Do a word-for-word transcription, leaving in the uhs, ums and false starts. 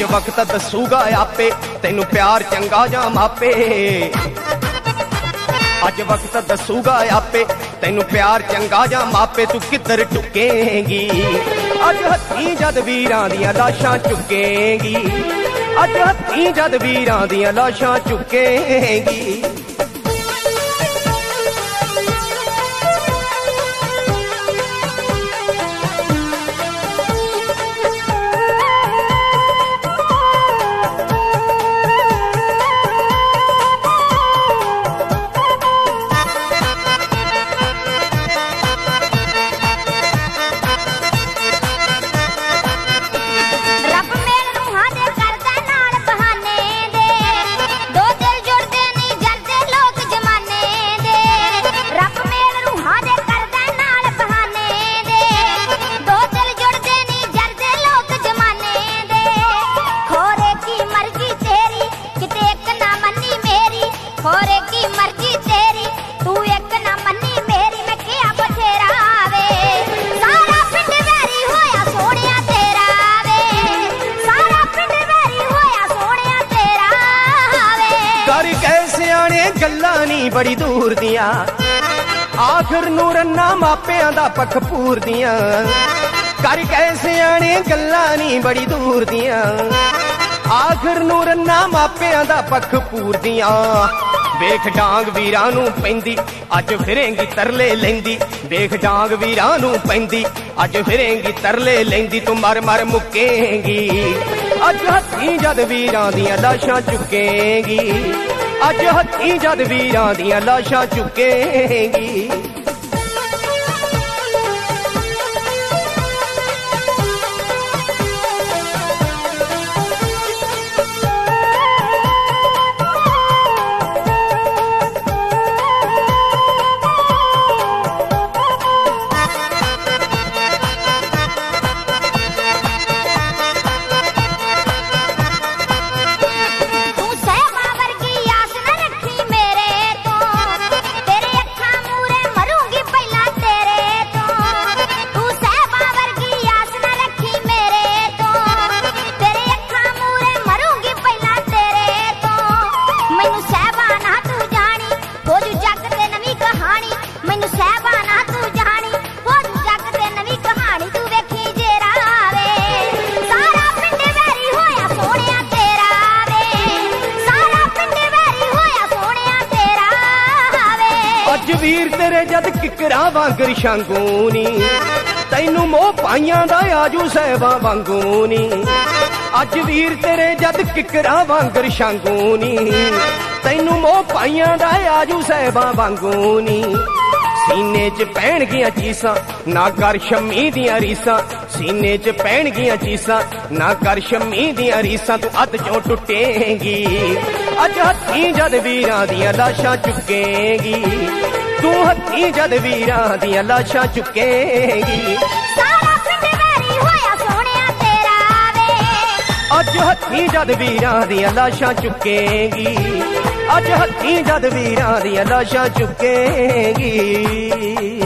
वक्त दसूगा आपे तेनू प्यार चंगा जा मापे। अज वक्त दसूगा आपे तेनू प्यार चंगा जा मापे। तू किधर टुकेगी अज हथी जद वीरां दियां लाशां चुकेगी। अज हथी जद वीरां दियां लाशां चुकेगी। गल्लां नी बड़ी दूर दियां आखिर नूं रन्ना मापियां दा पख पूर दियां। कर कैसे आने गल्लां नी बड़ी दूर दियां आखिर नूं रन्ना मापियां दा पख पूर दियां। वेख डांग वीरां नूं पैंदी अज फिरेंगी तरले लैंदी। वेख डांग वीरां नूं पैंदी अज फिरेंगी तरले लैंदी। तू मर मर मुकेंगी अज हथी जद वीरां दियां लाशां चुकेंगी। अज हथी जद वीरां दियां लाशां चुकेंगी। वीर तेरे जद किकरा वांगर शांगूनी तैनू मोह पाइयां दा आजू सहबा वांगूनी। अज वीर तेरे जद किकरा वांगर शांगूनी तैनू मोह पाइयां दा आजू सहबा वांगूनी। सीने च पैण गियां चीसां ना कर शम्मी दियां रीसां। सीने च पैण गियां चीसां ना कर शम्मी दियां रीसां। तू अध चों टुटेंगी अज हथी जद वीरां दियां लाशां चुकेंगी। तू हथी जद वीरां दियां लाशां चुकेंगी। सारा पिंड वैरी होया सोहणिया तेरा वे। अज हथी जद वीरां दियां लाशां चुकेंगी। अज हथी जद वीरां दियां लाशां चुकेंगी।